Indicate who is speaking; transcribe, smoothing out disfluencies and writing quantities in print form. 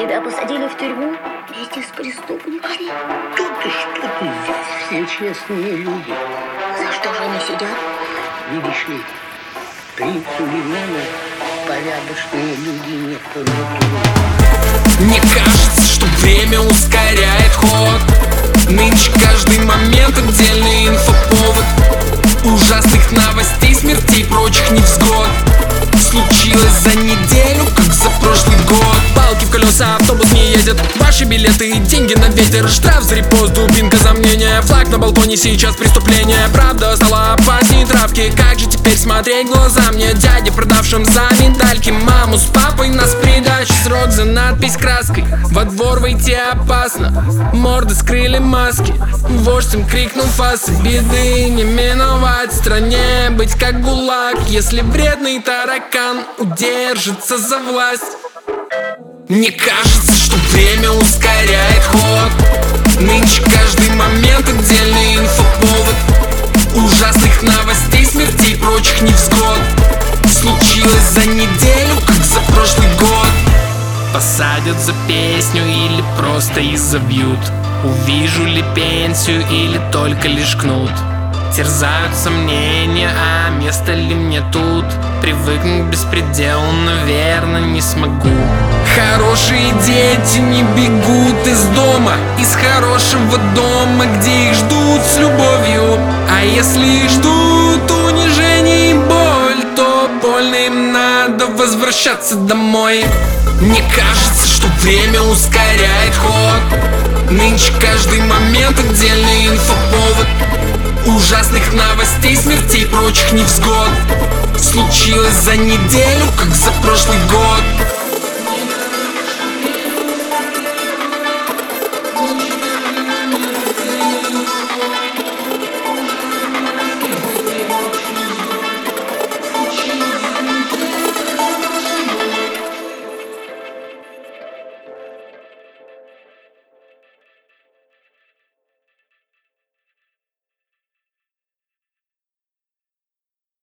Speaker 1: Тебя посадили в тюрьму вместе с преступниками.
Speaker 2: Что ты, здесь все честные люди.
Speaker 1: За что же они сидят?
Speaker 2: Видишь ли, при Сулеймане порядочные люди не понятны.
Speaker 3: Мне кажется, что время ускоряет ход. Нынче каждый момент отдельный инфоповод. Ужасных новостей, смертей и прочих невзгод случилось за неделю, как за прошлый год. Палки в колеса, автобус не едет. Ваши билеты и деньги на ветер. Штраф за репост, дубинка за мнение. Флаг на балконе, сейчас преступление. Правда стала опаснее травки. Как же теперь смотреть в глаза мне, дяде, продавшим за медальки? Маму с папой нас придачу. Срок за надпись краской. Во двор войти опасно. Морды скрыли маски. Вождь им крикнул фасы. Беды не миновать. В стране быть как ГУЛАГ, если вредный таракан удержится за власть. Мне кажется, что время ускоряет ход. Нынче каждый момент отдельный инфоповод. Ужасных новостей, смертей и прочих невзгод случилось за неделю, как за прошлый год. Посадят за песню или просто изобьют. Увижу ли пенсию или только лишь кнут. Терзают сомнения, а место ли мне тут? Привыкнуть к беспределу, наверное, не смогу. Хорошие дети не бегут из дома, из хорошего дома, где их ждут с любовью. А если их ждут унижение и боль, то больно им надо возвращаться домой. Мне кажется, что время ускоряет ход. Нынче каждый момент отдельный инфоповод. Ужасных новостей, смертей и прочих невзгод случилось за неделю, как за прошлый год.